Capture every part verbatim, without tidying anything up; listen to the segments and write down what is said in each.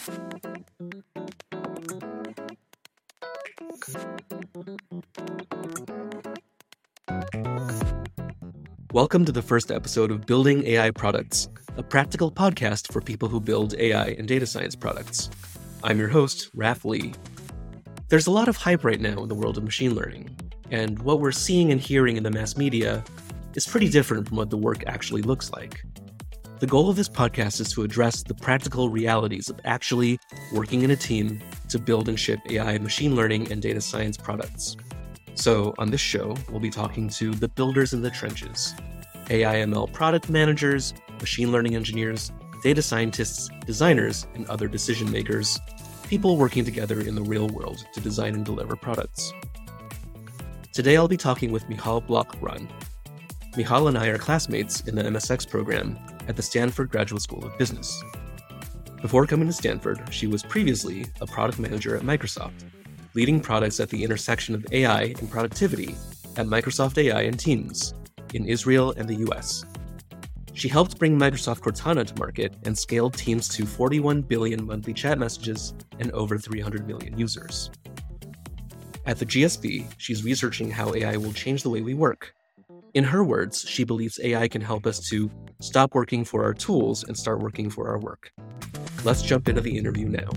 Welcome to the first episode of Building A I Products, a practical podcast for people who build A I and data science products. I'm your host, Raph Lee. There's a lot of hype right now in the world of machine learning, and what we're seeing and hearing in the mass media is pretty different from what the work actually looks like. The goal of this podcast is to address the practical realities of actually working in a team to build and ship A I, machine learning, and data science products. So on this show, we'll be talking to the builders in the trenches, A I M L product managers, machine learning engineers, data scientists, designers, and other decision makers, people working together in the real world to design and deliver products. Today, I'll be talking with Michal Bloch-Grun. Michal and I are classmates in the M S X program at the Stanford Graduate School of Business. Before coming to Stanford, she was previously a product manager at Microsoft, leading products at the intersection of A I and productivity at Microsoft A I and Teams in Israel and the U S. She helped bring Microsoft Cortana to market and scaled Teams to forty-one billion monthly chat messages and over three hundred million users. At the G S B, she's researching how A I will change the way we work. In her words, she believes A I can help us to stop working for our tools and start working for our work. Let's jump into the interview now.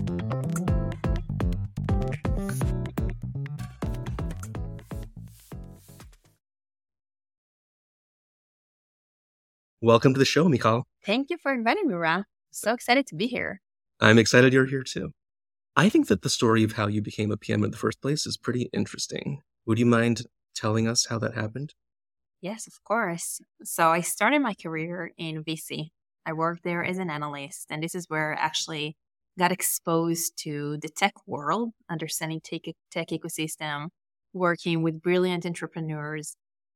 Welcome to the show, Michal. Thank you for inviting me, Ra. So excited to be here. I'm excited you're here too. I think that the story of how you became a P M in the first place is pretty interesting. Would you mind telling us how that happened? Yes, of course. So I started my career in V C. I worked there as an analyst, and this is where I actually got exposed to the tech world, understanding tech, tech ecosystem, working with brilliant entrepreneurs,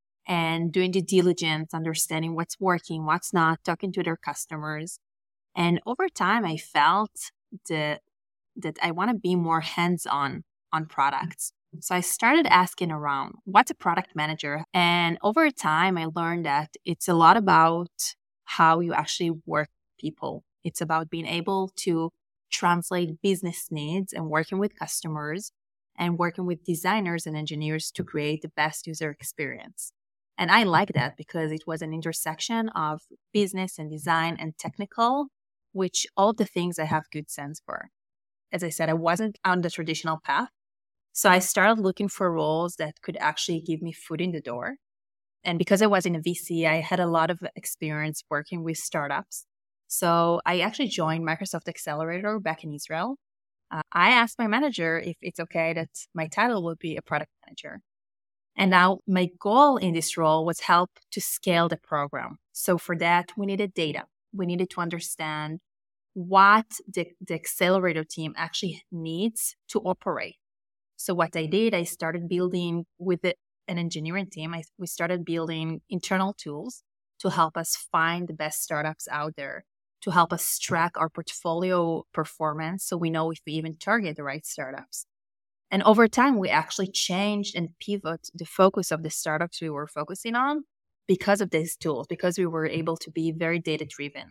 and doing due diligence, understanding what's working, what's not, talking to their customers. And over time, I felt that, that I want to be more hands-on on products. So I started asking around, what's a product manager? And over time, I learned that it's a lot about how you actually work with people. It's about being able to translate business needs and working with customers and working with designers and engineers to create the best user experience. And I like that because it was an intersection of business and design and technical, which all the things I have good sense for. As I said, I wasn't on the traditional path. So I started looking for roles that could actually give me foot in the door. And because I was in a V C, I had a lot of experience working with startups. So I actually joined Microsoft Accelerator back in Israel. Uh, I asked my manager if it's okay that my title would be a product manager. And now my goal in this role was help to scale the program. So for that, we needed data. We needed to understand what the, the accelerator team actually needs to operate. So what I did, I started building with the, an engineering team. I, we started building internal tools to help us find the best startups out there, to help us track our portfolio performance so we know if we even target the right startups. And over time, we actually changed and pivoted the focus of the startups we were focusing on because of these tools, because we were able to be very data-driven.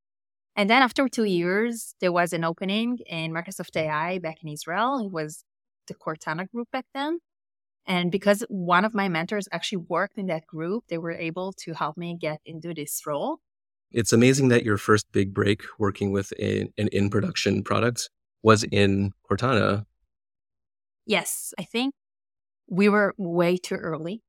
And then after two years, there was an opening in Microsoft A I back in Israel. It was the Cortana group back then. And because one of my mentors actually worked in that group, they were able to help me get into this role. It's amazing that your first big break working with a, an in-production product was in Cortana. Yes, I think we were way too early.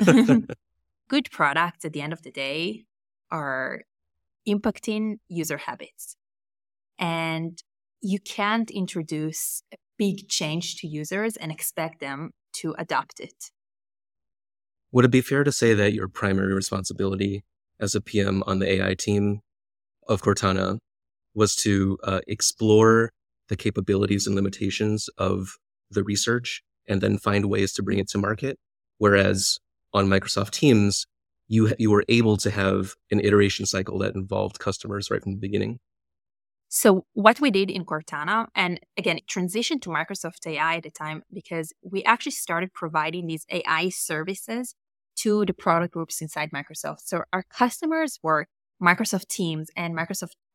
Good products at the end of the day are impacting user habits. And you can't introduce a big change to users and expect them to adopt it. Would it be fair to say that your primary responsibility as a P M on the A I team of Cortana was to uh, explore the capabilities and limitations of the research and then find ways to bring it to market? Whereas on Microsoft Teams, you you were able to have an iteration cycle that involved customers right from the beginning. So what we did in Cortana, and again, it transitioned to Microsoft A I at the time because we actually started providing these A I services to the product groups inside Microsoft. So our customers were Microsoft Teams and Microsoft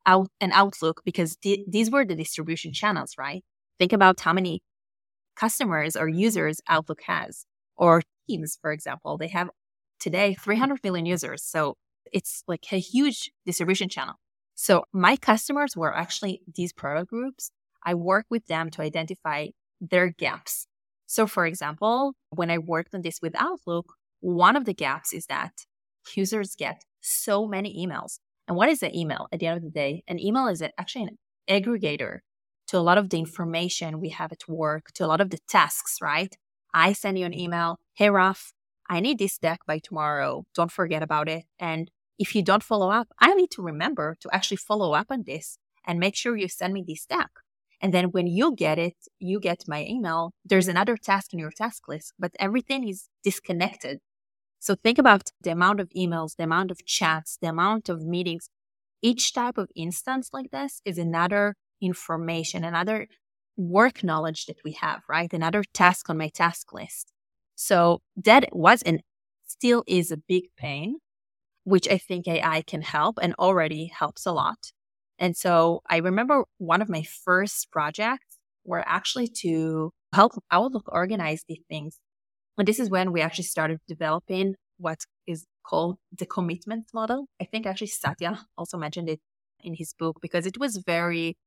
out and Outlook because th- these were the distribution channels, right? Think about how many customers or users Outlook has, or Teams, for example. They have today three hundred million users. So it's like a huge distribution channel. So my customers were actually these product groups. I work with them to identify their gaps. So for example, when I worked on this with Outlook, one of the gaps is that users get so many emails. And what is an email at the end of the day? An email is actually an aggregator to a lot of the information we have at work, to a lot of the tasks, right? I send you an email, hey, Raf, I need this deck by tomorrow. Don't forget about it. And if you don't follow up, I need to remember to actually follow up on this and make sure you send me this deck. And then when you get it, you get my email, there's another task in your task list, but everything is disconnected. So think about the amount of emails, the amount of chats, the amount of meetings. Each type of instance like this is another information, another work knowledge that we have, right? Another task on my task list. So that was and still is a big pain, which I think A I can help and already helps a lot. And so I remember one of my first projects were actually to help Outlook organize these things. And this is when we actually started developing what is called the commitment model. I think actually Satya also mentioned it in his book because it was very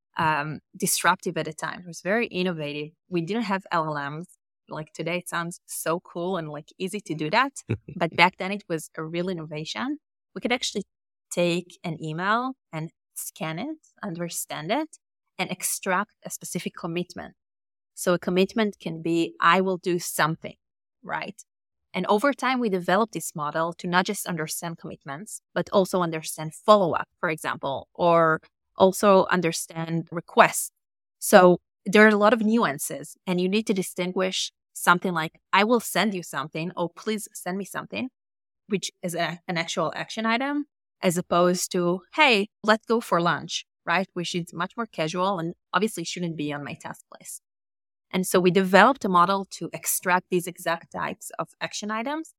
um, disruptive at the time. It was very innovative. We didn't have L L Ms. Like today, it sounds so cool and like easy to do that. But back then it was a real innovation. We could actually take an email and scan it, understand it, and extract a specific commitment. So a commitment can be, I will do something, right? And over time, we developed this model to not just understand commitments, but also understand follow-up, for example, or also understand requests. So there are a lot of nuances, and you need to distinguish something like, I will send you something, oh, please send me something, which is a, an actual action item, as opposed to, hey, let's go for lunch, right? Which is much more casual and obviously shouldn't be on my task list. And so we developed a model to extract these exact types of action items.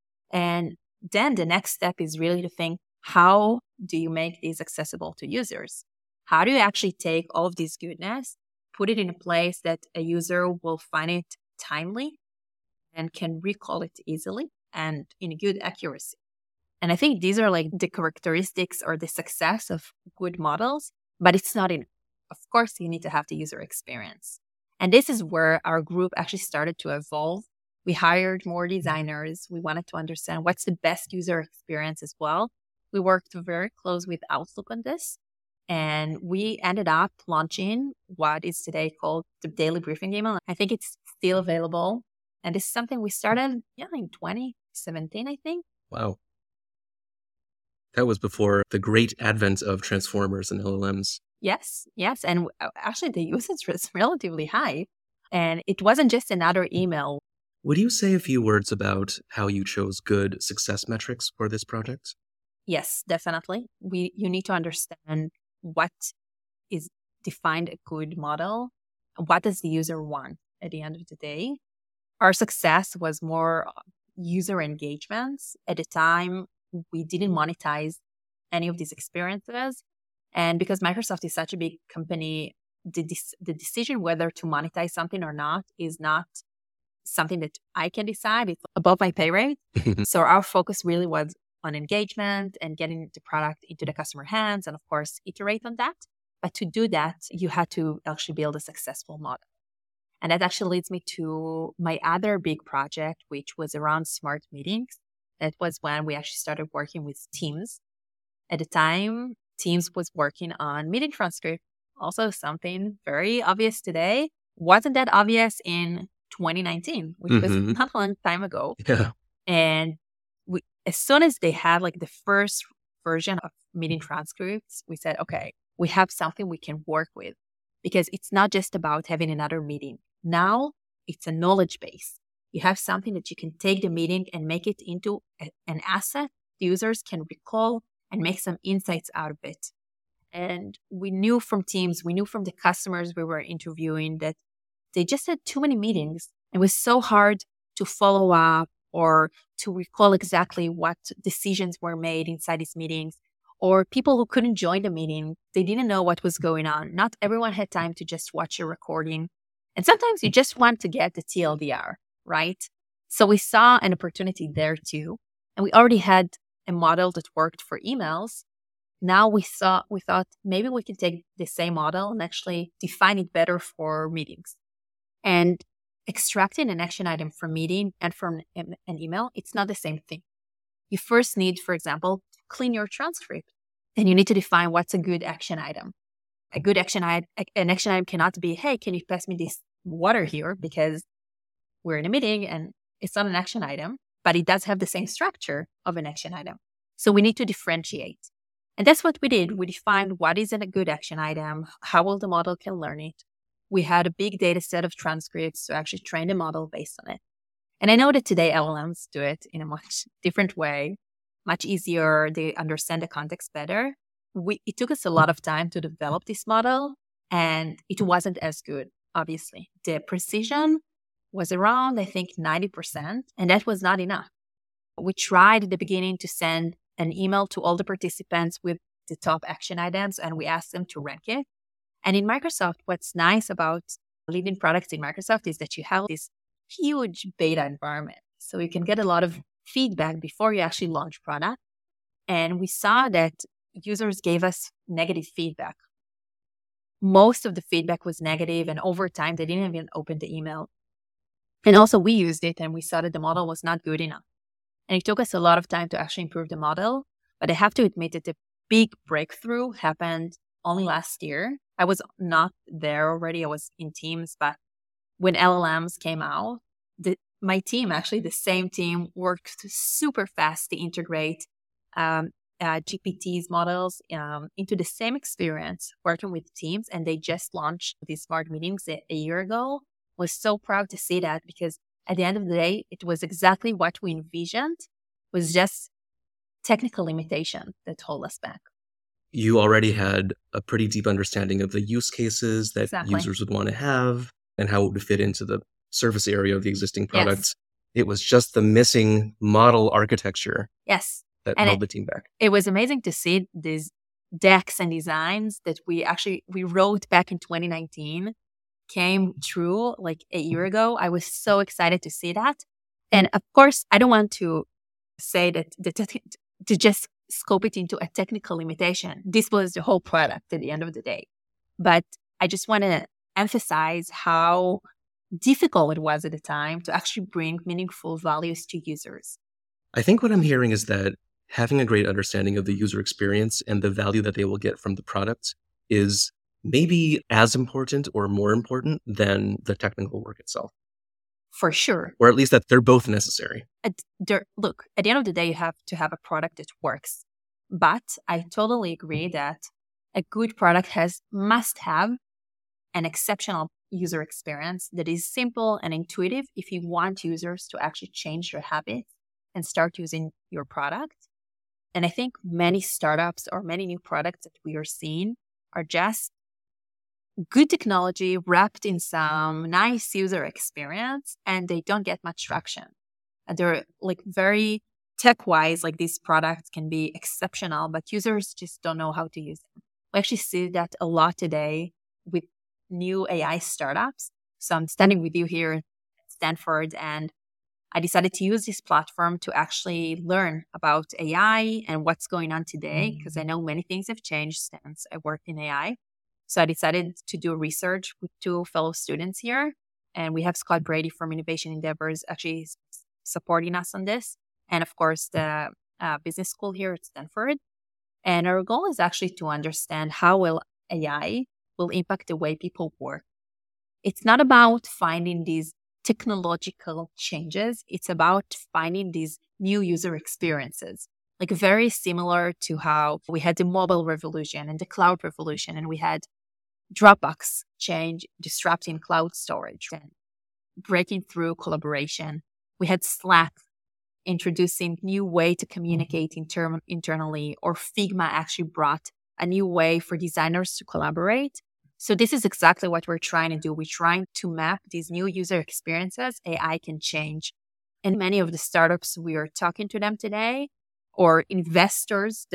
And then the next step is really to think, how do you make these accessible to users? How do you actually take all of this goodness, put it in a place that a user will find it timely and can recall it easily and in good accuracy? And I think these are like the characteristics or the success of good models, but it's not enough. Of course, you need to have the user experience. And this is where our group actually started to evolve. We hired more designers. We wanted to understand what's the best user experience as well. We worked very close with Outlook on this. And we ended up launching what is today called the Daily Briefing Email. I think it's still available. And this is something we started yeah, in twenty seventeen, I think. Wow. That was before the great advent of transformers and L L Ms. Yes, yes. And actually, the usage was relatively high. And it wasn't just another email. Would you say a few words about how you chose good success metrics for this project? Yes, definitely. We you need to understand what is defined a good model. What does the user want at the end of the day? Our success was more user engagements. At the time, we didn't monetize any of these experiences. And because Microsoft is such a big company, the, de- the decision whether to monetize something or not is not something that I can decide. It's above my pay rate. So our focus really was on engagement and getting the product into the customer hands and, of course, iterate on that. But to do that, you had to actually build a successful model. And that actually leads me to my other big project, which was around smart meetings. That was when we actually started working with Teams. At the time, Teams was working on meeting transcript. Also something very obvious today. Wasn't that obvious in twenty nineteen, which mm-hmm. was not a long time ago. Yeah. And we, as soon as they had like the first version of meeting transcripts, we said, okay, we have something we can work with because it's not just about having another meeting. Now it's a knowledge base. You have something that you can take the meeting and make it into a, an asset the users can recall and make some insights out of it. And we knew from Teams, we knew from the customers we were interviewing that they just had too many meetings. It was so hard to follow up or to recall exactly what decisions were made inside these meetings or people who couldn't join the meeting. They didn't know what was going on. Not everyone had time to just watch a recording. And sometimes you just want to get the T L D R, right? So we saw an opportunity there too. And we already had a model that worked for emails. Now we saw, we thought maybe we can take the same model and actually define it better for meetings. And extracting an action item from meeting and from an email, it's not the same thing. You first need, for example, to clean your transcript. And you need to define what's a good action item. A good action item, an action item cannot be, hey, can you pass me this water here? Because we're in a meeting and it's not an action item, but it does have the same structure of an action item. So we need to differentiate. And that's what we did. We defined what is a good action item, how will the model can learn it. We had a big data set of transcripts to actually train the model based on it. And I know that today L L Ms do it in a much different way, much easier. They understand the context better. We, it took us a lot of time to develop this model, and it wasn't as good, obviously. The precision was around, I think, ninety percent, and that was not enough. We tried at the beginning to send an email to all the participants with the top action items, and we asked them to rank it. And in Microsoft, what's nice about leading products in Microsoft is that you have this huge beta environment. So you can get a lot of feedback before you actually launch product. And we saw that users gave us negative feedback. Most of the feedback was negative, and over time, they didn't even open the email. And also we used it and we saw that the model was not good enough. And it took us a lot of time to actually improve the model. But I have to admit that the big breakthrough happened only last year. I was not there already. I was in Teams, but when L L Ms came out, the, my team, actually the same team, worked super fast to integrate um, uh, G P T's models um, into the same experience working with teams. And they just launched these smart meetings a, a year ago. Was so proud to see that, because at the end of the day, it was exactly what we envisioned, was just technical limitation that held us back. You already had a pretty deep understanding of the use cases that Exactly. users would want to have and how it would fit into the surface area of the existing products. Yes. It was just the missing model architecture Yes. that And held it, the team back. It was amazing to see these decks and designs that we actually, we wrote back in twenty nineteen came true like a year ago. I was so excited to see that. And of course, I don't want to say that, that to just scope it into a technical limitation. This was the whole product at the end of the day. But I just want to emphasize how difficult it was at the time to actually bring meaningful values to users. I think what I'm hearing is that having a great understanding of the user experience and the value that they will get from the product is maybe as important or more important than the technical work itself. For sure. Or at least that they're both necessary. At, there, look, at the end of the day, you have to have a product that works. But I totally agree that a good product has must have an exceptional user experience that is simple and intuitive if you want users to actually change their habits and start using your product. And I think many startups or many new products that we are seeing are just good technology wrapped in some nice user experience, and they don't get much traction. And they're like very tech-wise, like these products can be exceptional, but users just don't know how to use them. We actually see that a lot today with new A I startups. So I'm standing with you here at Stanford, and I decided to use this platform to actually learn about A I and what's going on today, because I know many things have changed since I worked in A I. So I decided to do research with two fellow students here. And we have Scott Brady from Innovation Endeavors actually supporting us on this. And of course, the uh, business school here at Stanford. And our goal is actually to understand how will A I will impact the way people work. It's not about finding these technological changes. It's about finding these new user experiences. Like very similar to how we had the mobile revolution and the cloud revolution, and we had Dropbox change, disrupting cloud storage and breaking through collaboration. We had Slack introducing new way to communicate inter- internally, or Figma actually brought a new way for designers to collaborate. So this is exactly what we're trying to do. We're trying to map these new user experiences A I can change. And many of the startups we are talking to them today, or investors that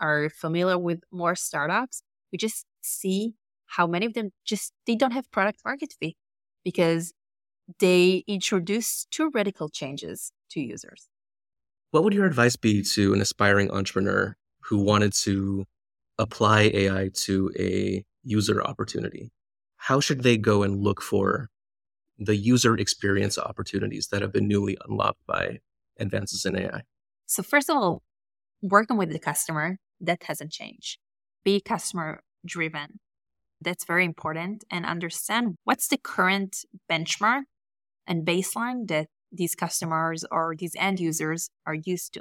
are familiar with more startups, we just see how many of them just, they don't have product market fit because they introduce too radical changes to users. What would your advice be to an aspiring entrepreneur who wanted to apply A I to a user opportunity? How should they go and look for the user experience opportunities that have been newly unlocked by advances in A I? So first of all, working with the customer, that hasn't changed. Be customer driven. That's very important. And understand what's the current benchmark and baseline that these customers or these end users are used to.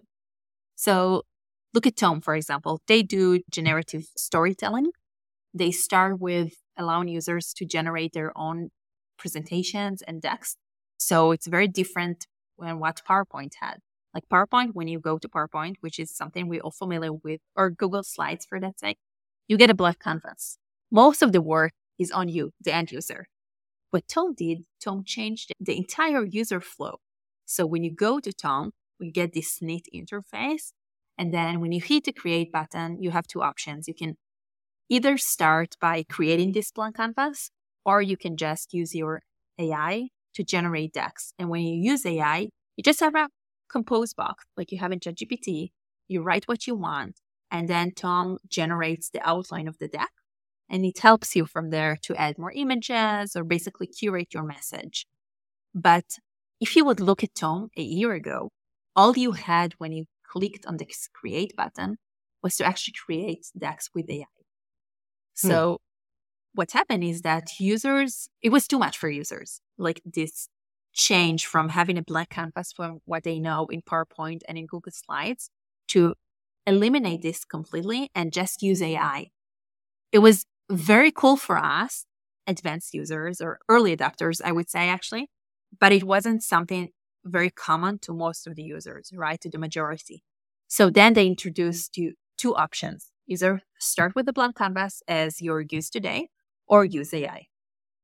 So look at Tome, for example. They do generative storytelling. They start with allowing users to generate their own presentations and decks. So it's very different than what PowerPoint had. Like PowerPoint, when you go to PowerPoint, which is something we're all familiar with, or Google Slides for that sake, you get a blank canvas. Most of the work is on you, the end user. What Tome did, Tome changed the entire user flow. So when you go to Tome, we get this neat interface. And then when you hit the create button, you have two options. You can either start by creating this blank canvas, or you can just use your A I to generate decks. And when you use A I, you just have a compose box like you have in ChatGPT. You write what you want, and then Tome generates the outline of the deck. And it helps you from there to add more images or basically curate your message. But if you would look at Tome a year ago, all you had when you clicked on the create button was to actually create decks with A I. So hmm. what happened is that users, it was too much for users. Like this change from having a blank canvas from what they know in PowerPoint and in Google Slides to eliminate this completely and just use A I. It was very cool for us, advanced users or early adopters, I would say actually, but it wasn't something very common to most of the users, right? To the majority. So then they introduced you two options. Either start with the blank canvas as you're used today or use A I.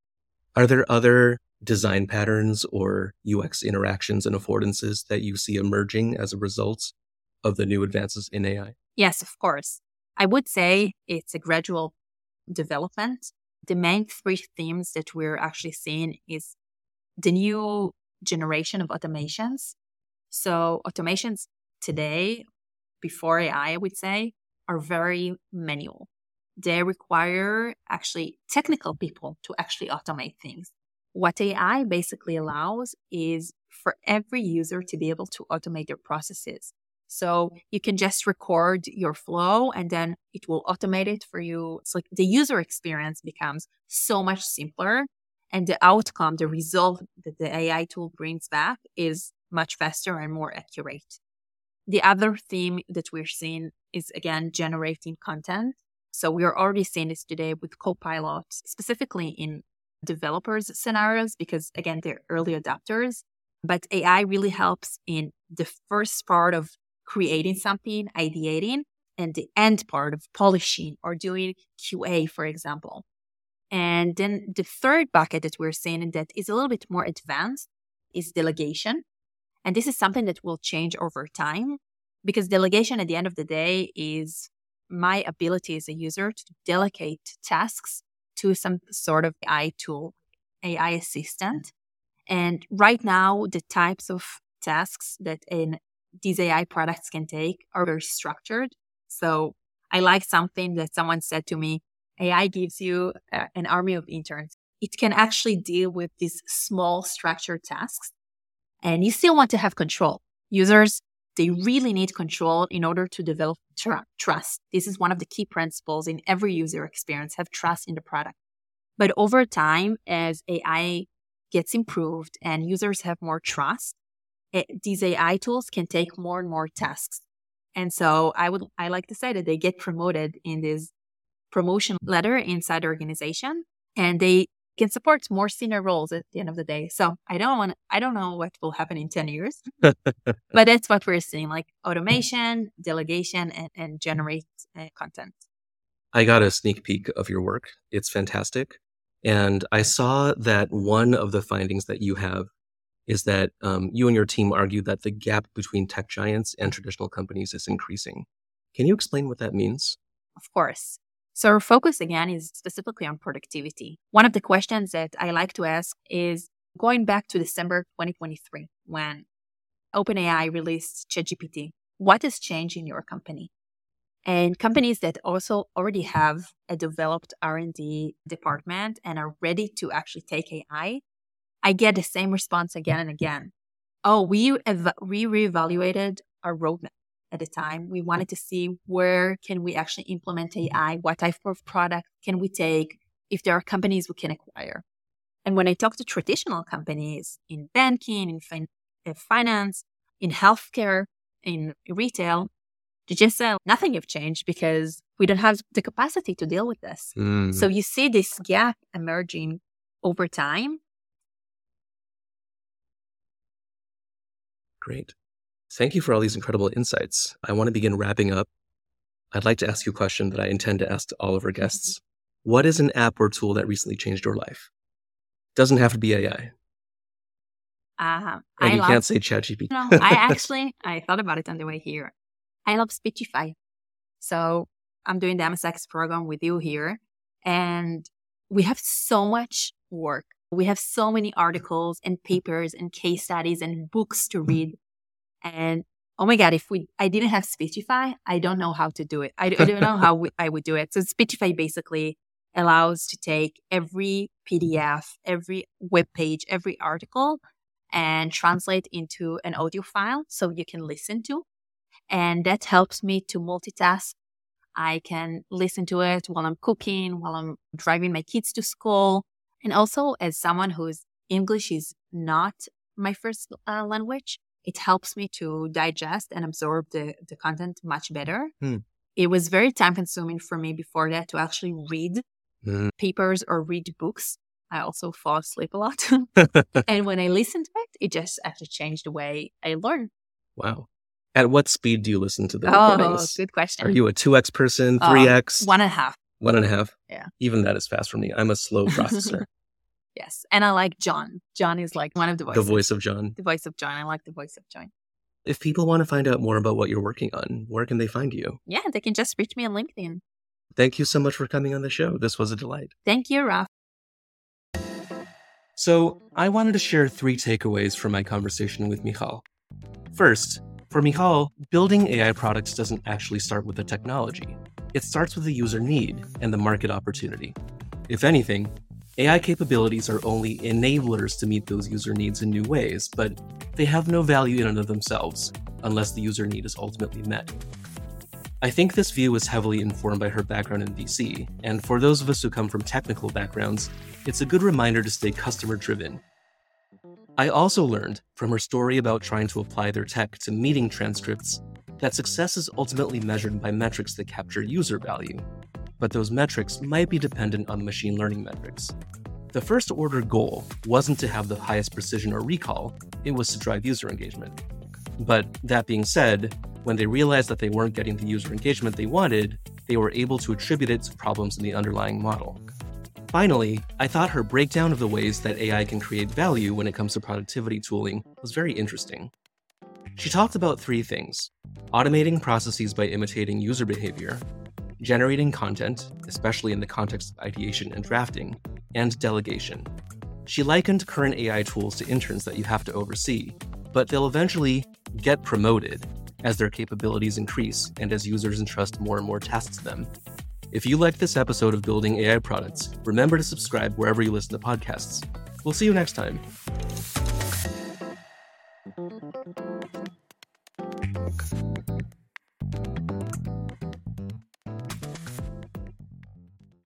Are there other design patterns or U X interactions and affordances that you see emerging as a result of the new advances in A I? Yes, of course. I would say it's a gradual development. The main three themes that we're actually seeing is the new generation of automations. So automations today, before A I, I would say, are very manual. They require actually technical people to actually automate things. What A I basically allows is for every user to be able to automate their processes. So you can just record your flow and then it will automate it for you. It's like the user experience becomes so much simpler and the outcome, the result that the A I tool brings back is much faster and more accurate. The other theme that we're seeing is, again, generating content. So we are already seeing this today with Copilot, specifically in developers scenarios, because again, they're early adopters. But A I really helps in the first part of creating something, ideating, and the end part of polishing or doing Q A, for example. And then the third bucket that we're seeing that is a little bit more advanced is delegation. And this is something that will change over time because delegation at the end of the day is my ability as a user to delegate tasks to some sort of A I tool, A I assistant. And right now, the types of tasks that in these A I products can take are very structured. So I like something that someone said to me, A I gives you uh, an army of interns. It can actually deal with these small structured tasks. And you still want to have control. Users, they really need control in order to develop tr- trust. This is one of the key principles in every user experience, have trust in the product. But over time, as A I gets improved and users have more trust, it, these A I tools can take more and more tasks. And so I would, I like to say that they get promoted in this promotion ladder inside the organization, and they can support more senior roles at the end of the day. So I don't want, I don't know what will happen in ten years, but that's what we're seeing, like automation, delegation, and, and generate uh, content. I got a sneak peek of your work. It's fantastic. And I saw that one of the findings that you have is that um, you and your team argue that the gap between tech giants and traditional companies is increasing. Can you explain what that means? Of course. So our focus again is specifically on productivity. One of the questions that I like to ask is going back to December twenty twenty-three when OpenAI released ChatGPT. What has changed in your company? And companies that also already have a developed R and D department and are ready to actually take A I, I get the same response again and again. Oh, we ev- we reevaluated our roadmap at the time. We wanted to see where can we actually implement A I, what type of product can we take, if there are companies we can acquire. And when I talk to traditional companies in banking, in fin- in finance, in healthcare, in retail, they just say nothing have changed because we don't have the capacity to deal with this. Mm. So you see this gap emerging over time. Great. Thank you for all these incredible insights. I want to begin wrapping up. I'd like to ask you a question that I intend to ask to all of our guests. Mm-hmm. What is an app or tool that recently changed your life? Doesn't have to be A I. Uh, and I you love, can't say ChatGPT. No, I actually, I thought about it on the way here. I love Speechify. So I'm doing the M S X program with you here. And we have so much work. We have so many articles and papers and case studies and books to read. And oh my God, if we, I didn't have Speechify, I don't know how to do it. I, I don't know how we, I would do it. So Speechify basically allows to take every P D F, every web page, every article and translate into an audio file so you can listen to. And that helps me to multitask. I can listen to it while I'm cooking, while I'm driving my kids to school. And also as someone whose English is not my first uh, language, it helps me to digest and absorb the, the content much better. Hmm. It was very time consuming for me before that to actually read hmm. papers or read books. I also fall asleep a lot. And when I listen to it, it just actually changed the way I learn. Wow. At what speed do you listen to the oh, recordings? Good question. Are you a two X person, three X? Uh, one and a half. One and a half? Yeah. Even that is fast for me. I'm a slow processor. Yes. And I like John. John is like one of the voices. The voice of John. The voice of John. I like the voice of John. If people want to find out more about what you're working on, where can they find you? Yeah, they can just reach me on LinkedIn. Thank you so much for coming on the show. This was a delight. Thank you, Raf. So I wanted to share three takeaways from my conversation with Michal. First, for Michal, building A I products doesn't actually start with the technology. It starts with the user need and the market opportunity. If anything, A I capabilities are only enablers to meet those user needs in new ways, but they have no value in and of themselves unless the user need is ultimately met. I think this view is heavily informed by her background in V C, and for those of us who come from technical backgrounds, it's a good reminder to stay customer-driven. I also learned from her story about trying to apply their tech to meeting transcripts that success is ultimately measured by metrics that capture user value, but those metrics might be dependent on machine learning metrics. The first order goal wasn't to have the highest precision or recall, it was to drive user engagement. But that being said, when they realized that they weren't getting the user engagement they wanted, they were able to attribute it to problems in the underlying model. Finally, I thought her breakdown of the ways that A I can create value when it comes to productivity tooling was very interesting. She talked about three things: automating processes by imitating user behavior, generating content, especially in the context of ideation and drafting, and delegation. She likened current A I tools to interns that you have to oversee, but they'll eventually get promoted as their capabilities increase and as users entrust more and more tasks to them. If you liked this episode of Building A I Products, remember to subscribe wherever you listen to podcasts. We'll see you next time.